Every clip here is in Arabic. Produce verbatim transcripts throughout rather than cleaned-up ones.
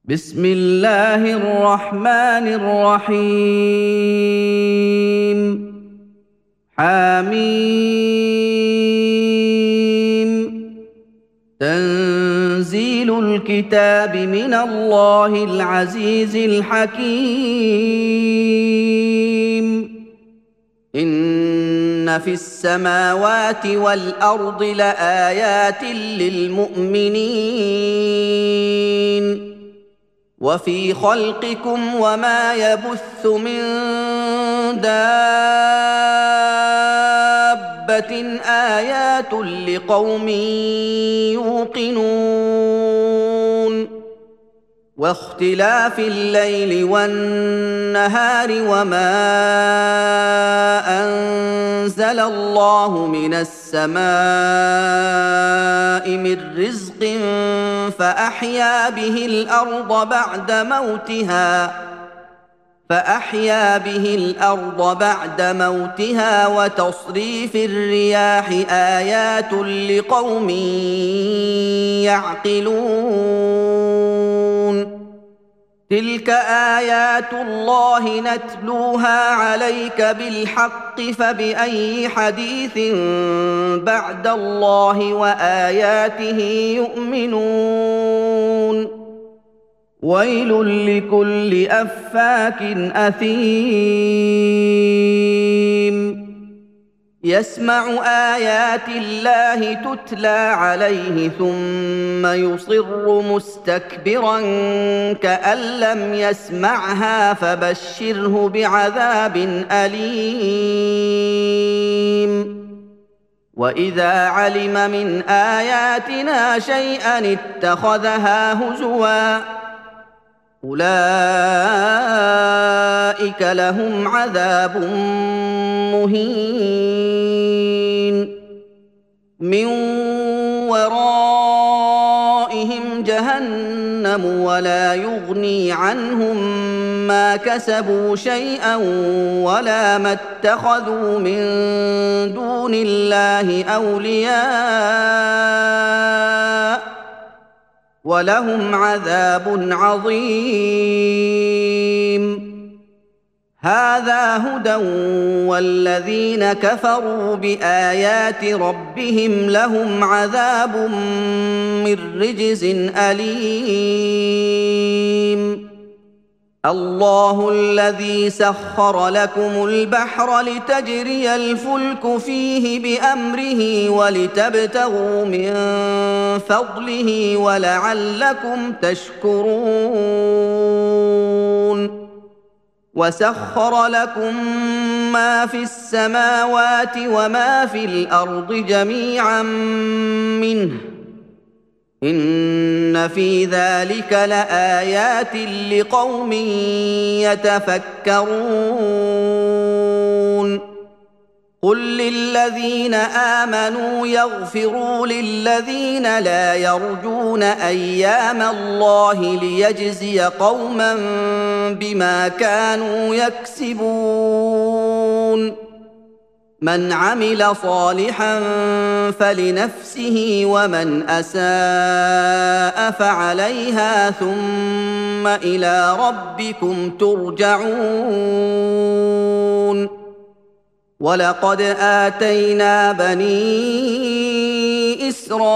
بسم الله الرحمن الرحيم. حميم. تنزيل الكتاب من الله العزيز الحكيم. إن في السماوات والأرض لآيات للمؤمنين وفي خلقكم وما يبث من دابة آيات لقوم يوقنون واختلاف الليل والنهار وما أنزل الله من السماء من رزق فأحيا به الأرض بعد موتها فأحيا به الأرض بعد موتها وتصريف الرياح آيات لقوم يعقلون. تلك آيات الله نتلوها عليك بالحق فبأي حديث بعد الله وآياته يؤمنون. ويل لكل أفاك أثيم يسمع آيات الله تتلى عليه ثم يصر مستكبرا كأن لم يسمعها فبشره بعذاب أليم. وإذا علم من آياتنا شيئا اتخذها هزوا أولئك لهم عذاب مهين من ورائهم جهنم ولا يغني عنهم ما كسبوا شيئا ولا ما اتخذوا من دون الله أولياء ولهم عذاب عظيم. هذا هدى والذين كفروا بآيات ربهم لهم عذاب من رجز أليم. الله الذي سخر لكم البحر لتجري الفلك فيه بأمره ولتبتغوا من فضله ولعلكم تشكرون. وسخر لكم ما في السماوات وما في الأرض جميعا منه إن في ذلك لآيات لقوم يتفكرون. قل للذين آمنوا يغفروا للذين لا يرجون أيام الله ليجزي قوما بما كانوا يكسبون. من عمل صالحا فلنفسه ومن أساء فعليها ثم إلى ربكم ترجعون. ولقد آتينا بني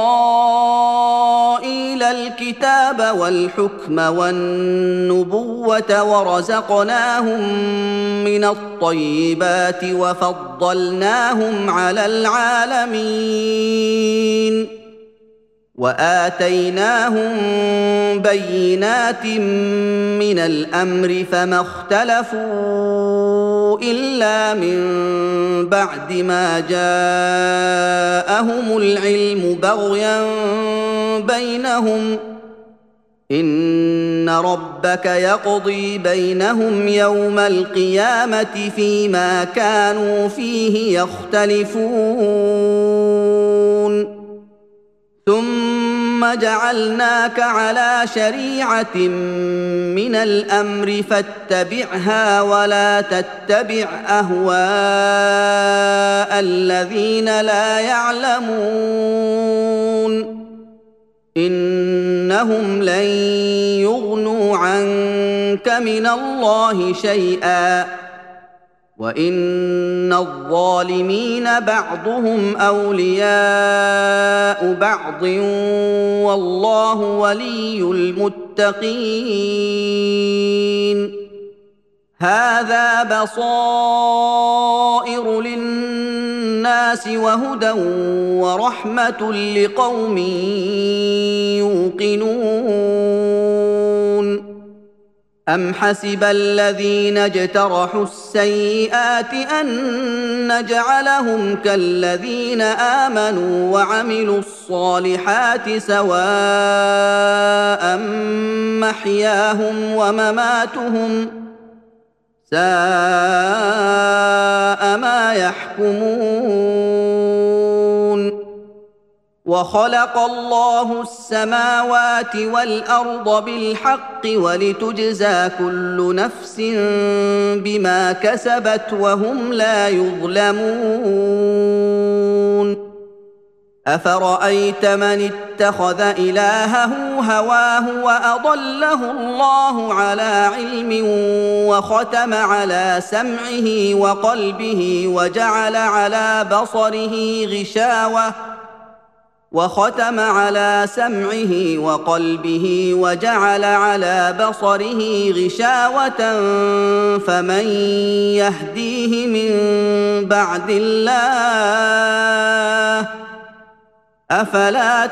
إسرائيل الكتاب والحكم والنبوة ورزقناهم من الطيبات وفضلناهم على العالمين وآتيناهم بينات من الأمر فما اختلفوا إلا من بعد ما جاءهم العلم بغيا بينهم إن ربك يقضي بينهم يوم القيامة فيما كانوا فيه يختلفون. ثم جعلناك على شريعة من الأمر فاتبعها ولا تتبع أهواء الذين لا يعلمون إنهم لن يغنوا عنك من الله شيئا وان الظالمين بعضهم اولياء بعض والله ولي المتقين هذا بصائر للناس وهدى ورحمه لقوم يوقنون أم حسب الذين اجترحوا السيئات أن نجعلهم كالذين آمنوا وعملوا الصالحات سواء محياهم ومماتهم ساء ما يحكمون وخلق الله السماوات والأرض بالحق ولتجزى كل نفس بما كسبت وهم لا يظلمون أفرأيت من اتخذ إلهه هواه وأضله الله على علم وختم على سمعه وقلبه وجعل على بصره غشاوة وختم على سمعه وقلبه وجعل على بصره غشاوة فمن يهديه من بعد الله أفلا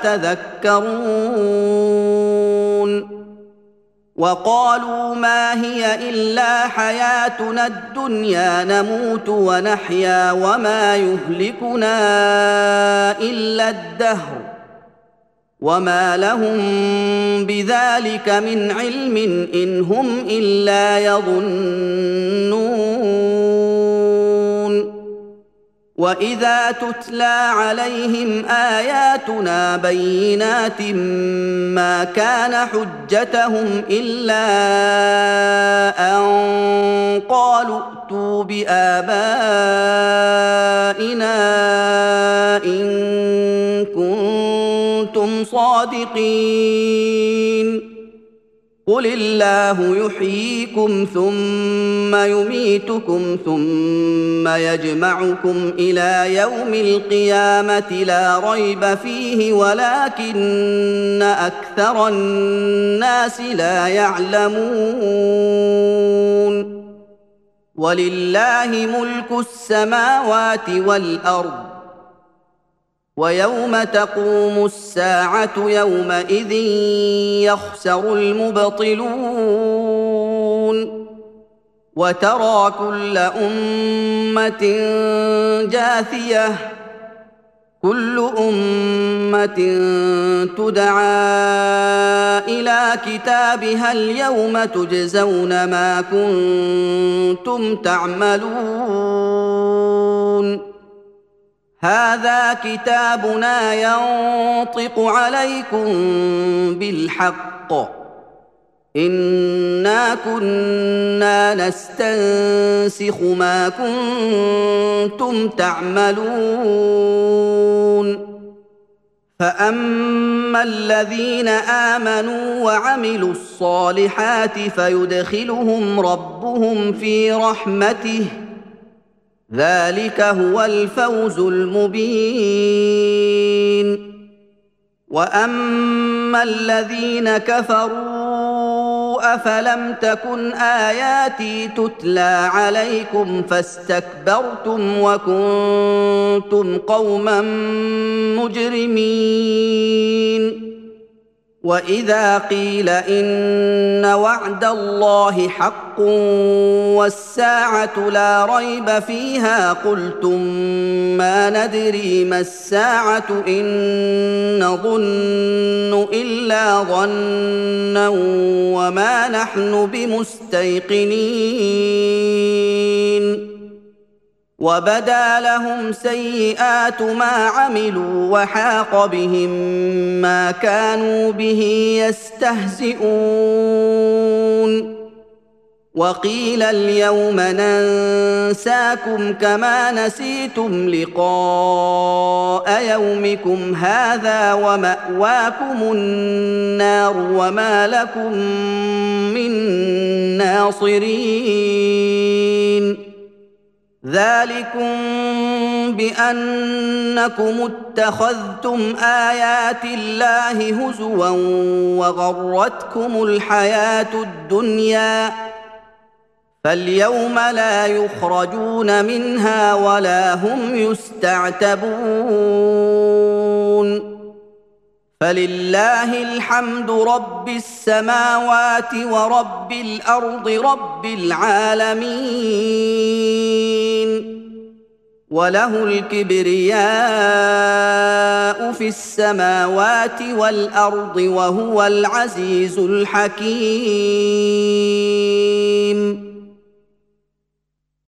تذكرون وقالوا ما هي إلا حياتنا الدنيا نموت ونحيا وما يهلكنا إلا الدهر وما لهم بذلك من علم إن هم إلا يظنون وإذا تتلى عليهم آياتنا بينات ما كان حجتهم إلا أن قالوا ائتوا بآبائنا إن كنتم صادقين قل الله يحييكم ثم يميتكم ثم يجمعكم إلى يوم القيامة لا ريب فيه ولكن أكثر الناس لا يعلمون ولله ملك السماوات والأرض ويوم تقوم الساعة يومئذ يخسر المبطلون وترى كل أمة جاثية كل أمة تدعى إلى كتابها اليوم تجزون ما كنتم تعملون هذا كتابنا ينطق عليكم بالحق إنا كنا نستنسخ ما كنتم تعملون فأما الذين آمنوا وعملوا الصالحات فيدخلهم ربهم في رحمته ذلك هو الفوز المبين وأما الذين كفروا أفلم تكن آياتي تتلى عليكم فاستكبرتم وكنتم قوما مجرمين وإذا قيل إن وعد الله حق والساعة لا ريب فيها قلتم ما ندري ما الساعة إن نظن إلا ظنا وما نحن بمستيقنين وبدا لهم سيئات ما عملوا وحاق بهم ما كانوا به يستهزئون وقيل اليوم ننساكم كما نسيتم لقاء يومكم هذا ومأواكم النار وما لكم من الناصرين ذلكم بأنكم اتخذتم آيات الله هزوا وغرتكم الحياة الدنيا فاليوم لا يخرجون منها ولا هم يستعتبون فلله الحمد رب السماوات ورب الأرض رب العالمين وله الكبرياء في السماوات والأرض وهو العزيز الحكيم.